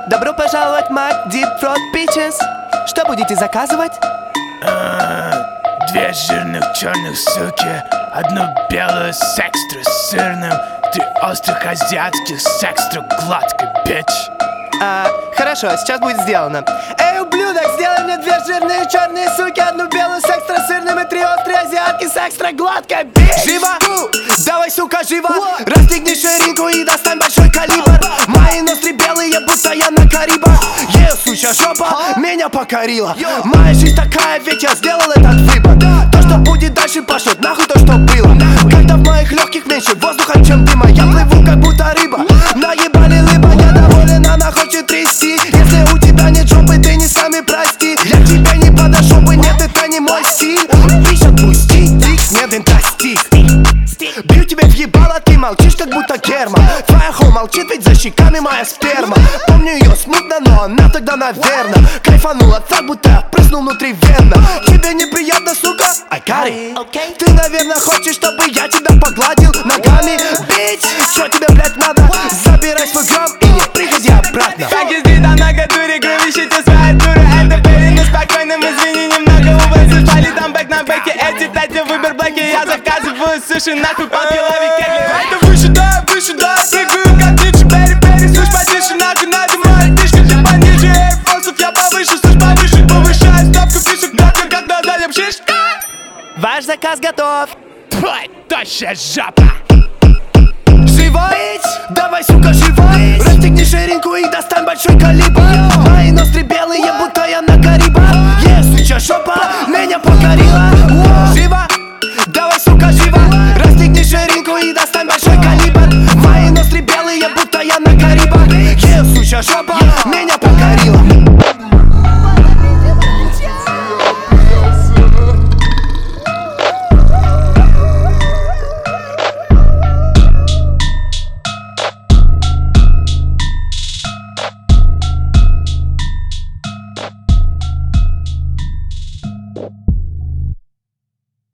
Добро пожаловать в Mac Deep Throat Peaches. Что будете заказывать? Две жирных черных суки, одну белую с экстра сырным, три острых азиатских с экстра гладкой, бич. Хорошо, сейчас будет сделано. Эй, ублюдок, сделай мне две жирные черные суки, одну белую с экстра сырным и три острые азиатки с экстра гладкой, бич. Живо! Давай, сука, живо! Расстегни ширинку и достань большой калибр. Мои ноздри белые, будто я на Карибах. Ее сучья жопа меня покорила. Моя жизнь такая, ведь я сделал этот выбор. То, что будет дальше, пошлет нахуй то, что было. Когда в моих легких меньше воздуха, чем дыма, я плыву, как будто рыба. Наебали лыба, я доволен, она хочет трясти. Если у тебя нет жопы, ты не сами прости. Я к тебе не подошел бы, нет, это не мой стиль. Бич, отпусти, тих, нет, это стих. Бью тебе в ебало, ты молчишь, как будто Герман. Твоя хо молчит, ведь за щеками моя сперма. Помню ее смутно, но она тогда, наверно, кайфанула так, будто я прыснул внутривенно. Тебе неприятно, сука? I got it. Ты, наверное, хочешь, чтобы я тебя погладил ногами. Бич, что тебе, блядь, надо? Забирай свой гром и не приходи обратно. Как ездит она к дуре, кровищите своя дура. Это перед спокойным, извини, немного увозишь. Пали там бэк на бэке, эти тати выбор блэки. Я заказываю суши, нахуй попилови кегли. Это выше, да, прыгаю, как ниже. Бери, слышь, потише, нахуй надимаю дышки. Ты пониже, эйрфорсов, я повыше, слышь, повыше. Повышаю ставку фишек, только когда далее шиш. Ваш заказ готов. Твой, тощая жопа. Живо! Давай, сука, живо! Расстегни ширинку и достань большой калибр.